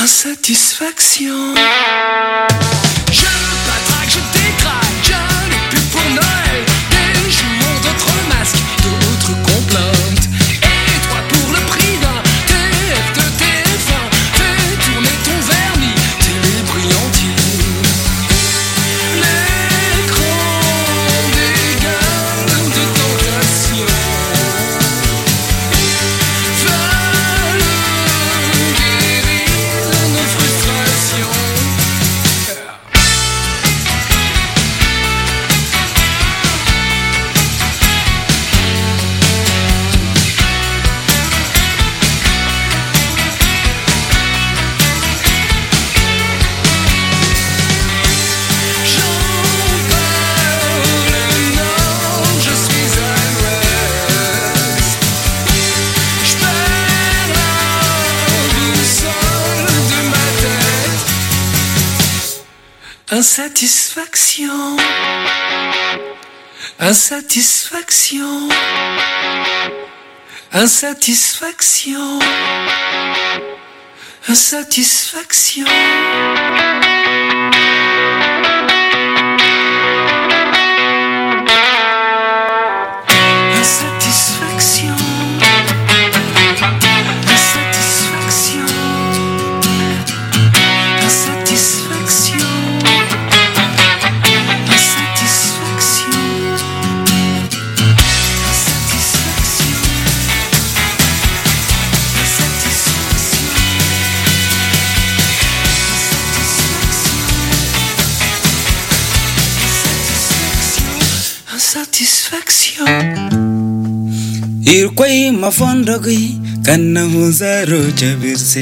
Insatisfaction. Je patraque, je décraque, je n'ai plus pour Noël. Des jours, d'autres masques, d'autres complaintes. Et toi pour le prix d'un TF de TF1, fais tourner ton vernis, télé brillantine. L'écran des gueules de tentation. Insatisfaction. Insatisfaction. Insatisfaction. Insatisfaction. Irkwai mafondogui kana huzaro chabirse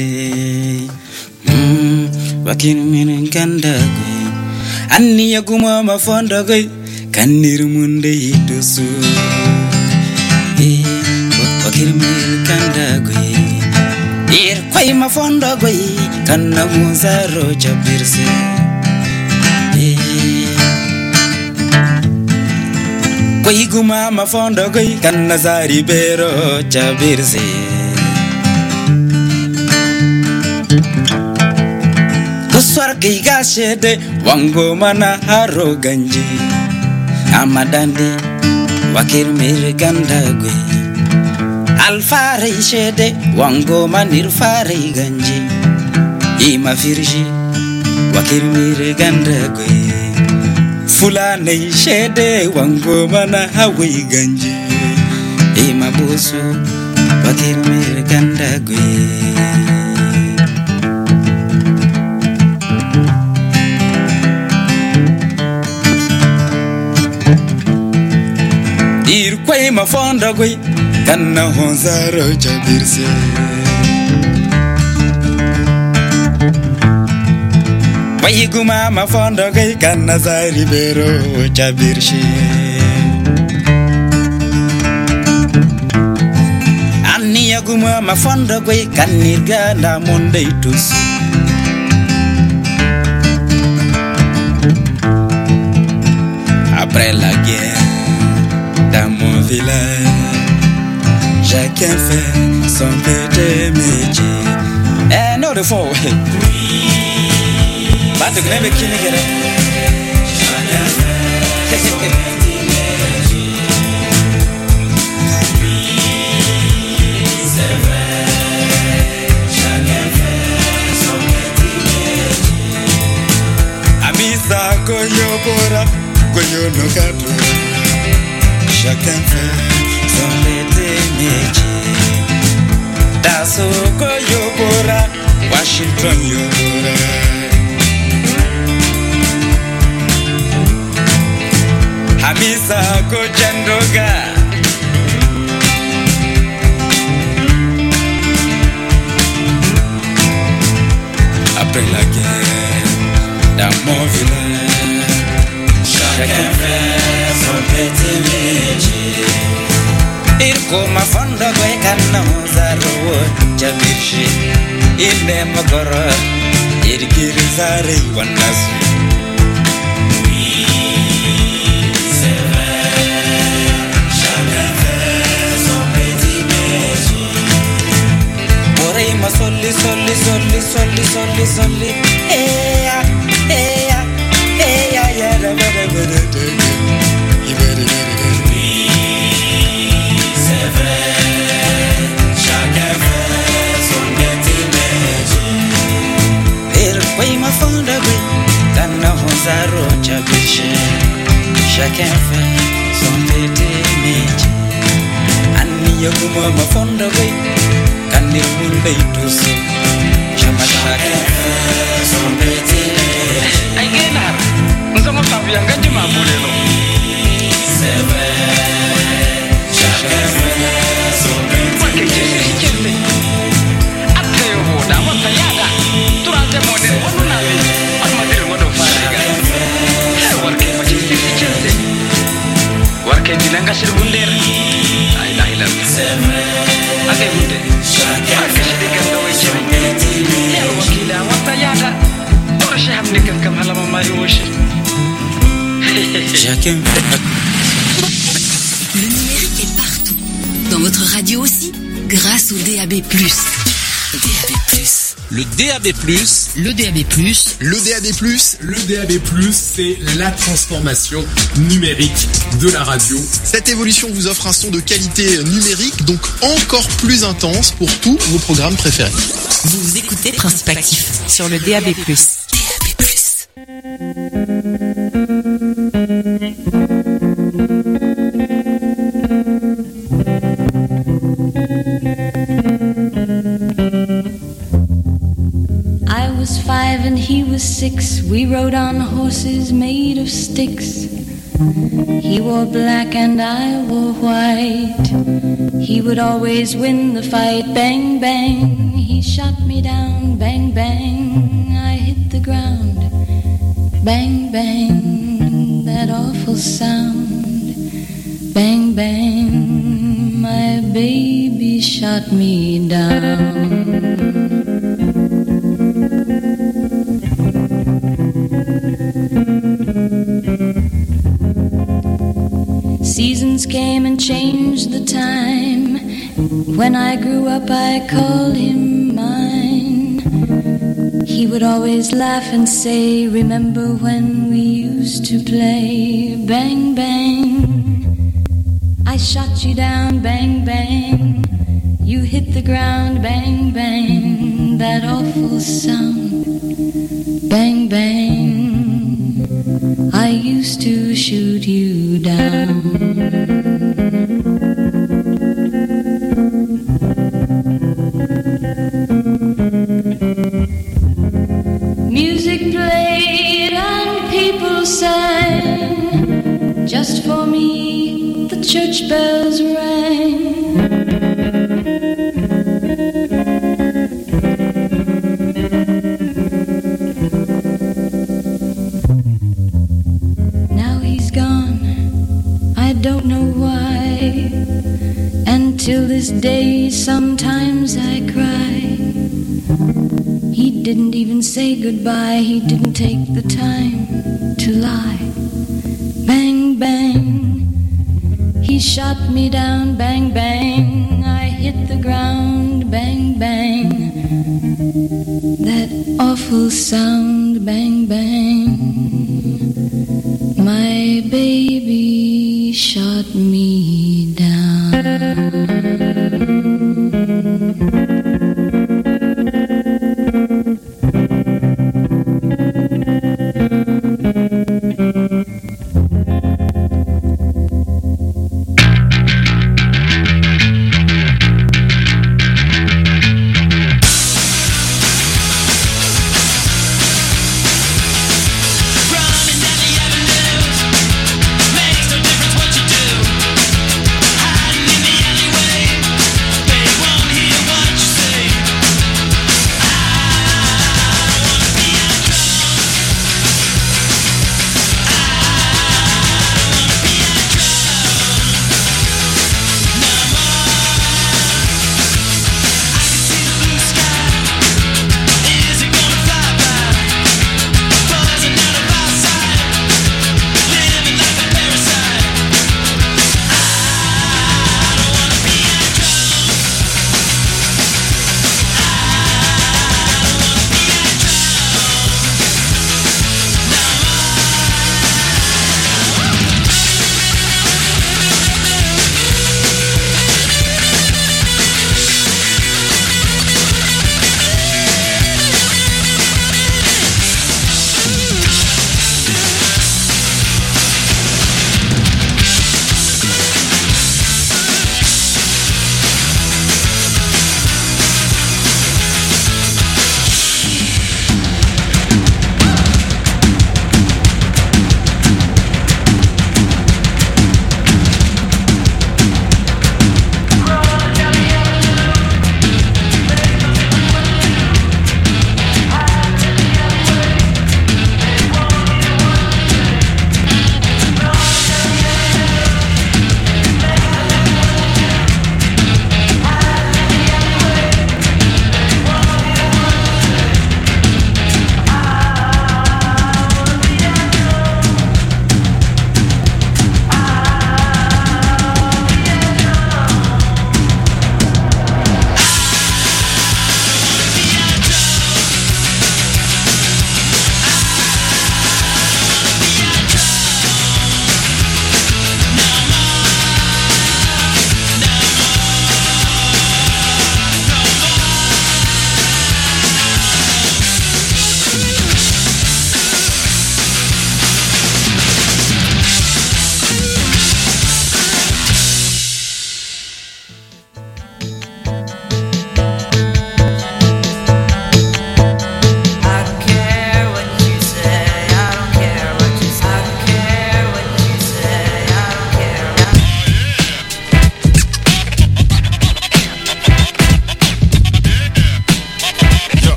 wakin min kandagui anni yaguma mafondogui kanir munde itusu wakin min kandagui irkwai mafondogui kana huzaro chabirse Koi guma mafondo koi kan nazari bero chabirse Kuswar ki gashede wango mana haro ganji Amadandi wakir mir gandagwe Alfare shede wango manir fare ganji Ima firji wakir mir gandagwe Fulane shede wango mana hawi ganji Ima busu wakir mir gandagwe Irkwai mafondagwe kana honzaro chabirse Waiguma mafondogui kana zari bero chabirshi Anni yaguma mafondogui kanirga na monde itus Après la guerre dans mon village chacun fait son petit métier Eh no de faux Batu kene kini kere Amisa koyo pora koyo no kato Chacun fait son petit métier Daso koyo pora Washington yo pora Hamisa ko chandoga Après la guerre dans mon village chacun fait son petit métier Irko mafondo kwe kana muzaro jabirshi Ine magoro irgiri zare wanasu solli, solli, solli, solli, solli, solli. Yeah, yeah, yeah, yeah, da, da, da, da, da. Oui, c'est vrai, chacun fait son petit métier. Il paye ma fonde, oui, dans la Honsaro, Chabiché. Chacun fait son petit métier. Annie Yaguma, ma fonde, oui, quand il roule des douces. Chacun fait son petit métier. Aïe, nous avons pas bien gagné ma boulette. C'est vrai, chacun fait son petit métier. Après, au bout d'un mois, il y a là. Tout le monde est bon, on a vu. On m'a dit le mot de Fariga. Working, but it's difficult. Working, il a un gâchis de bounder. Aïe, là, il a. C'est vrai, Allez, bounder. chacun fait son petit métier. Wakil, on a yada. On a chaham nika comme halama mayoshi. Chacun fait. Le numérique est partout. Dans votre radio aussi, grâce au DAB+. DAB+. Le DAB+, Le DAB+. Le DAB+, Le DAB+, c'est la transformation numérique de la radio. cette évolution vous offre un son de qualité numérique, donc encore plus intense pour tous vos programmes préférés. Vous écoutez Principe Actif sur le DAB+. DAB+. I was 5 and he was 6. We rode on horses made of sticks. He wore black and I wore white. He would always win the fight. Bang, bang, he shot me down. Bang, bang, I hit the ground. Bang, bang, that awful sound. Bang, bang, my baby shot me down. Seasons came and changed the time. When I grew up, I called him mine. He would always laugh and say, remember when we used to play? Bang, bang, I shot you down. Bang, bang, you hit the ground. Bang, bang, that awful sound. Bang, bang, I used to shoot you down. Music played and people sang. Just for me, the church bells rang. Now he's gone, I don't know why. And till this day, sometimes I cry. He didn't even say goodbye. He didn't take the time to lie. Bang, bang, he shot me down. Bang, bang, I hit the ground. Bang, bang, that awful sound. Bang, bang, my baby shot me down. Running down the avenues,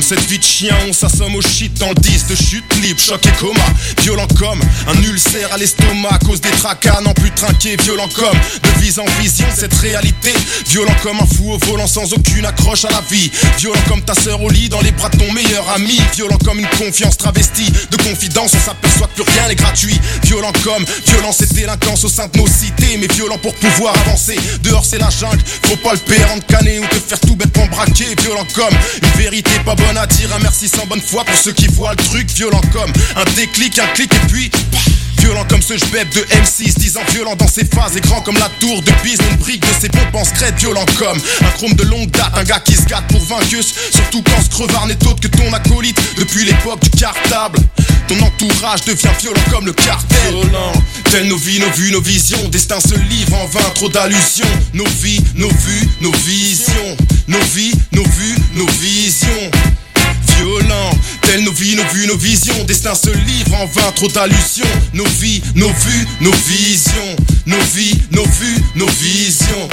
cette vie de chien, on s'assomme au shit dans le 10 de chute libre, choc et coma. Violent comme un ulcère à l'estomac à cause des tracas, n'en plus trinquer. Violent comme de vise en vision cette réalité. Violent comme un fou au volant sans aucune accroche à la vie. Violent comme ta sœur au lit dans les bras de ton meilleur ami. Violent comme une confiance travestie de confidence, on s'aperçoit que plus rien n'est gratuit. Violent comme violence et délinquance au sein de nos cités, mais violent pour pouvoir avancer. Dehors c'est la jungle, faut pas le père en canner ou te faire tout bêtement braquer. Violent comme une vérité pas bonne à dire, un merci sans bonne foi pour ceux qui voient le truc. Violent comme un déclic, un clic et puis violent comme ce jbeb de M6, 10 ans violent dans ses phases et grand comme la tour de Pise, une brique de ses pompes en secret. Violent comme un chrome de longue date, un gars qui se gâte pour vainqueuse, surtout quand ce crevard n'est autre que ton acolyte depuis l'époque du cartable. Ton entourage devient violent comme le cartel. Violent, tels nos vies, nos vues, nos visions. Destin se livre en vain, trop d'allusions. Nos vies, nos vues, nos visions. Nos vies, nos vues, nos visions. Violent, tels nos vies, nos vues, nos visions. Destin se livre en vain, trop d'allusions. Nos vies, nos vues, nos visions. Nos vies, nos vues, nos visions.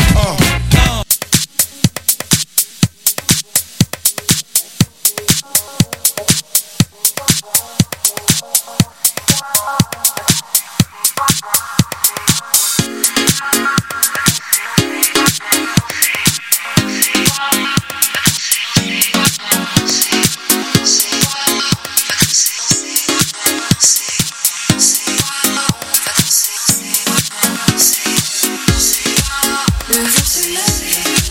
Le jour se lève.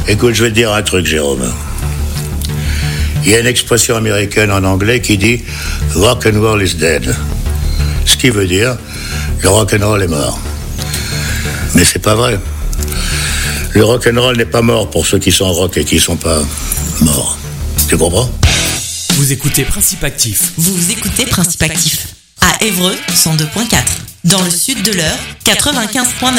Écoute, je vais te dire un truc, Jérôme. Il y a une expression américaine en anglais qui dit « rock and roll is dead ». Ce qui veut dire « le rock and roll est mort ». Mais c'est pas vrai. Le rock and roll n'est pas mort pour ceux qui sont rock et qui sont pas morts. Tu comprends ? Vous écoutez Principe Actif. Vous écoutez Principe Actif. À Évreux, 102.4. Dans le sud de l'Eure, 95.9.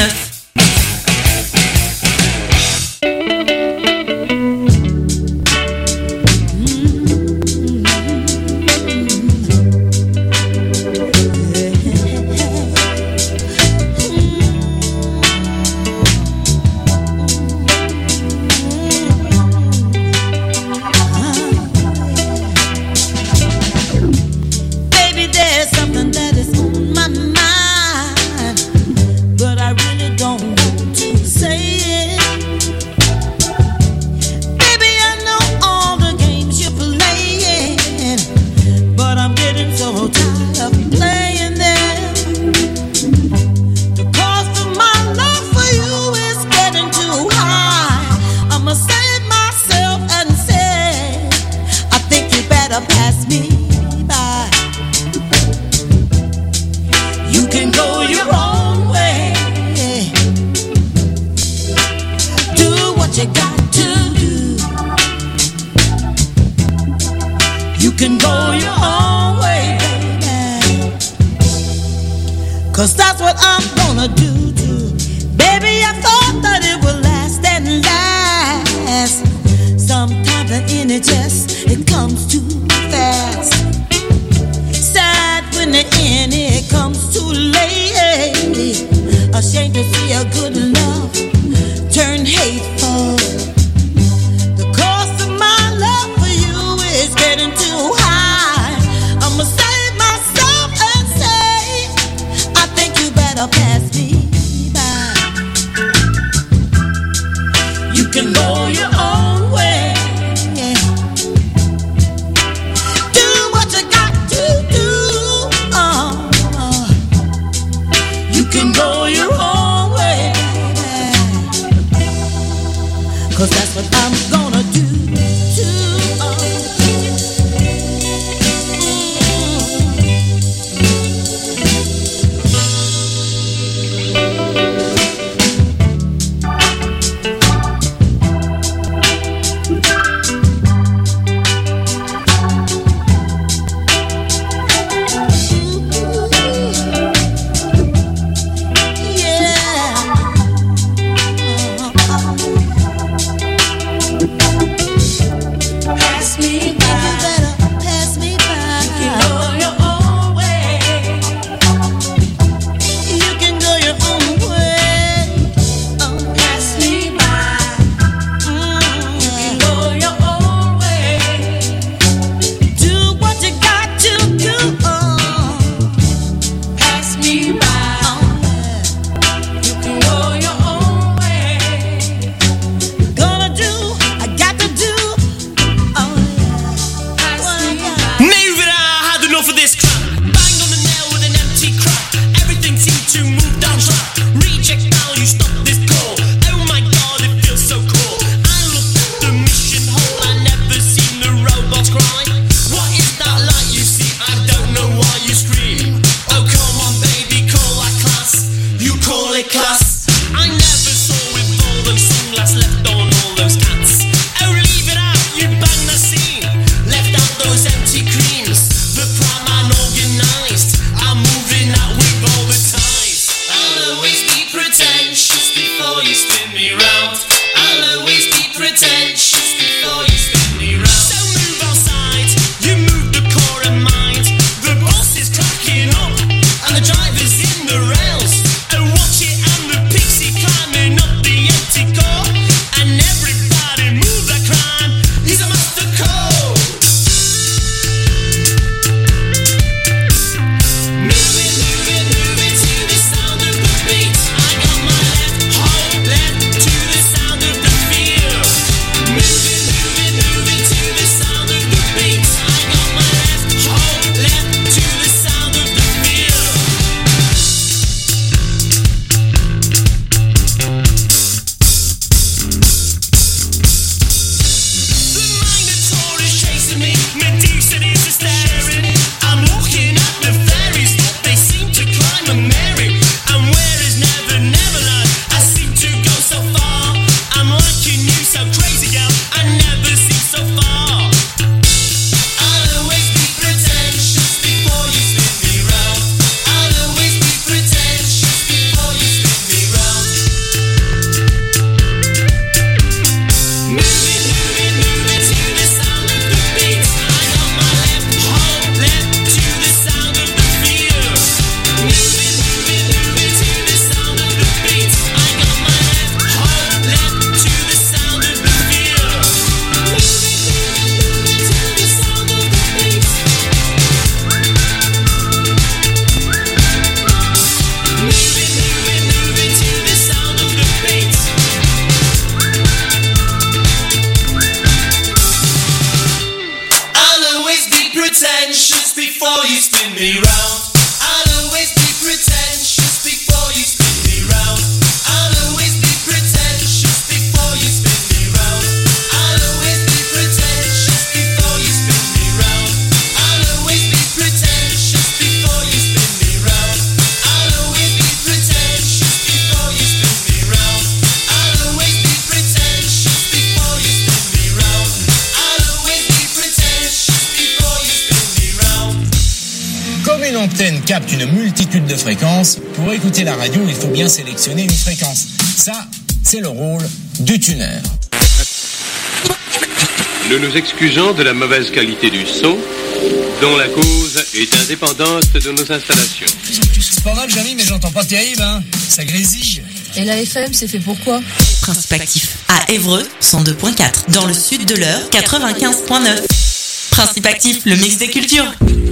before you spin me round. I'll always be pretentious before you spin me round. I'll always be pretentious before you spin me round. I'll always be pretentious before you spin me round. I'll always be pretentious before you spin me round. I'll always be pretentious before you spin me round. I'll always be pretentious before you spin me round. I'll always be pretentious before you spin me round. Comme une antenne capte une multitude de fréquences, pour écouter la radio, il faut bien sélectionner une fréquence. Ça, c'est le rôle du tuner. Nous nous excusons de la mauvaise qualité du son, dont la cause est indépendante de nos installations. C'est pas mal, Jamy, mais j'entends pas terrible, hein. Ça grésille. Et la FM, c'est fait pour quoi? Principe actif. À Évreux, 102.4. Dans le sud de l'Eure, 95.9. Principe actif, le mix des cultures.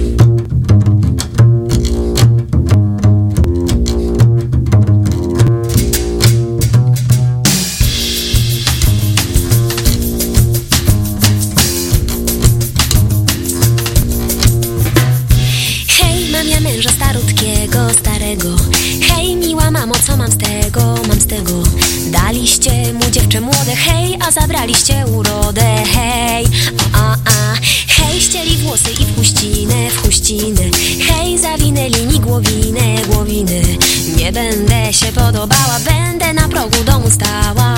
Starego. Hej, miła mamo, co mam z tego? Mam z tego. Daliście mu dziewczę młode, hej, a zabraliście urodę, hej. Hej, ścieli włosy i w huścinę. Hej, zawinęli mi głowinę. Nie będę się podobała, będę na progu domu stała.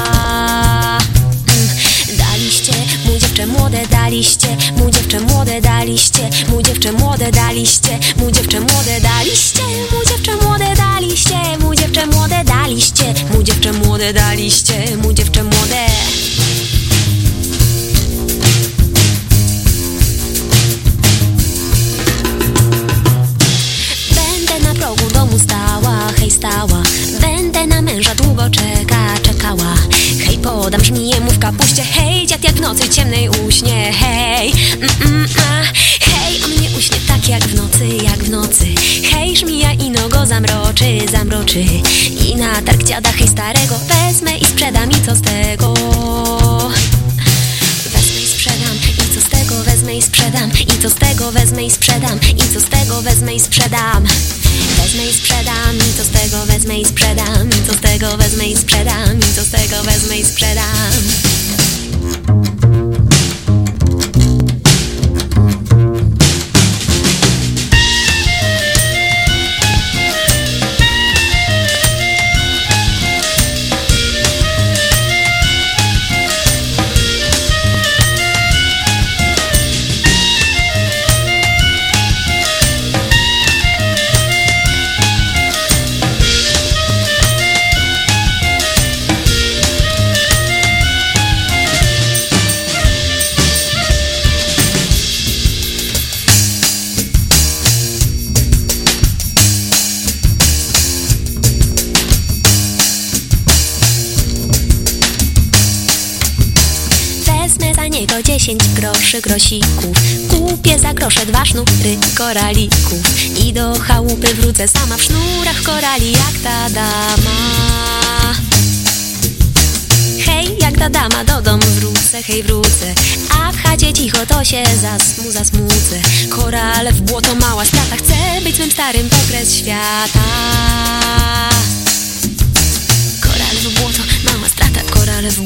Daliście mu dziewczę młode, daliście mu dziewczę młode, daliście mu dziewczę młode, daliście mu dziewczę młode, daliście mu dziewczę młode, daliście mu dziewczę młode, daliście mu dziewczę młode, daliście mu dziewczę młode. Będę na progu domu stała, hej stała. Będę na męża długo czekała. Hej, podam żmiję mu w kapuście. Hej, dziad jak w nocy ciemnej uśnie. Hej, hej, on mnie uśnie tak jak w nocy. Hej, żmija ino go zamroczy. I na targ dziada hej starego wezmę i sprzedam, i co z tego? Wezmę i sprzedam, i co z tego? Wezmę i sprzedam, i co z tego? Wezmę i sprzedam, i co z tego? Wezmę i sprzedam. Wezmę i sprzedam, i co z tego? Wezmę i sprzedam, i co z tego? Wezmę i sprzedam, i co z tego? Wezmę i sprzedam. niego 10 groszy grosików. Kupię za grosze 2 sznury koralików i do chałupy wrócę sama w sznurach korali jak ta dama. Hej, jak ta dama do domu wrócę, hej wrócę, a w chacie cicho to się zasmucę. Korale w błoto, mała strata, chcę być swym starym pokres świata. Korale w błoto, mała strata, korale w